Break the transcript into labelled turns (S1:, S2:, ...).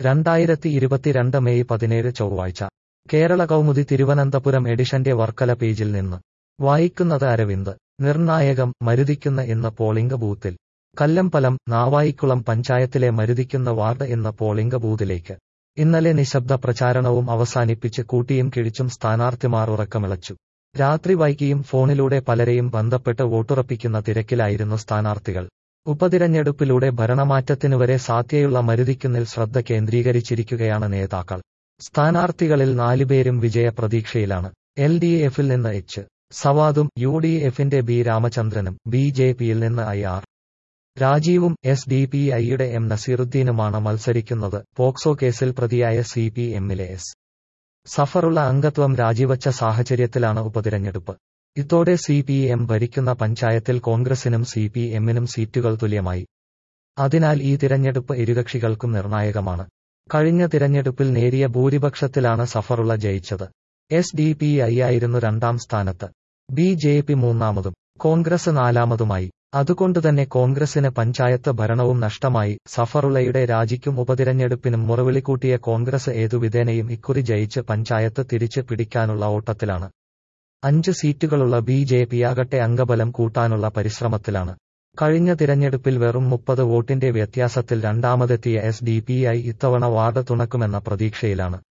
S1: 2022 May 17 ചൊവ്വാഴ്ച കേരള കൗമുദി തിരുവനന്തപുരം എഡിഷന്റെ വർക്കല പേജിൽ നിന്ന് വായിക്കുന്നത് അരവിന്ദ്. നിർണായകം മരുതിക്കുന്ന ഇന്ന് പോളിംഗ് ബൂത്തിൽ. കല്ലമ്പലം നാവായിക്കുളം പഞ്ചായത്തിലെ മരുതിക്കുന്ന വാർഡ് ഇന്ന് പോളിംഗ് ബൂത്തിലേക്ക്. ഇന്നലെ നിശബ്ദ പ്രചാരണവും അവസാനിപ്പിച്ച് കൂട്ടിയും കിഴിച്ചും സ്ഥാനാർത്ഥിമാർ ഉറക്കമിളച്ചു. രാത്രി വൈകിയും ഫോണിലൂടെ പലരെയും ബന്ധപ്പെട്ട് വോട്ടുറപ്പിക്കുന്ന തിരക്കിലായിരുന്നു സ്ഥാനാർത്ഥികൾ. ഉപതിരഞ്ഞെടുപ്പിലൂടെ ഭരണമാറ്റത്തിനുവരെ സാധ്യതയുള്ള മരുതിക്കുന്നിൽ ശ്രദ്ധ കേന്ദ്രീകരിച്ചിരിക്കുകയാണ് നേതാക്കൾ. സ്ഥാനാർത്ഥികളിൽ 4 പേരും വിജയ പ്രതീക്ഷയിലാണ്. LDF-ൽ നിന്ന് H. സവാദും UDF-ന്റെ B. രാമചന്ദ്രനും BJP-യിൽ നിന്ന് IR. രാജീവും SDPI-യുടെ M. നസീറുദ്ദീനുമാണ് മത്സരിക്കുന്നത്. പോക്സോ കേസിൽ പ്രതിയായ CPM-ലെ S. സഫറുള്ള അംഗത്വം രാജിവച്ച സാഹചര്യത്തിലാണ് ഉപതിരഞ്ഞെടുപ്പ്. ഇതോടെ CPM ഭരിക്കുന്ന പഞ്ചായത്തിൽ കോൺഗ്രസിനും CPM-നും സീറ്റുകൾ തുല്യമായി. അതിനാൽ ഈ തിരഞ്ഞെടുപ്പ് ഇരുകക്ഷികൾക്കും നിർണായകമാണ്. കഴിഞ്ഞ തിരഞ്ഞെടുപ്പിൽ നേരിയ ഭൂരിപക്ഷത്തിലാണ് സഫറുള്ള ജയിച്ചത്. SDPI ആയിരുന്നു 2ാം സ്ഥാനത്ത്. BJP 3ാമതും കോൺഗ്രസ് 4ാമതുമായി. അതുകൊണ്ടുതന്നെ കോൺഗ്രസിന് പഞ്ചായത്ത് ഭരണവും നഷ്ടമായി. സഫറുള്ളയുടെ രാജിക്കും ഉപതിരഞ്ഞെടുപ്പിനും മുറവിളികൂട്ടിയ കോൺഗ്രസ് ഏതുവിധേനയും ഇക്കുറി ജയിച്ച് പഞ്ചായത്ത് തിരിച്ച് പിടിക്കാനുള്ള ഓട്ടത്തിലാണ്. 5 സീറ്റുകളുള്ള BJP-യാകട്ടെ അംഗബലം കൂട്ടാനുള്ള പരിശ്രമത്തിലാണ്. കഴിഞ്ഞ തിരഞ്ഞെടുപ്പിൽ വെറും 30 വോട്ടിന്റെ വ്യത്യാസത്തിൽ 2ാമതെത്തിയ SDPI ഇത്തവണ വാർഡ് തുണക്കുമെന്ന പ്രതീക്ഷയിലാണ്.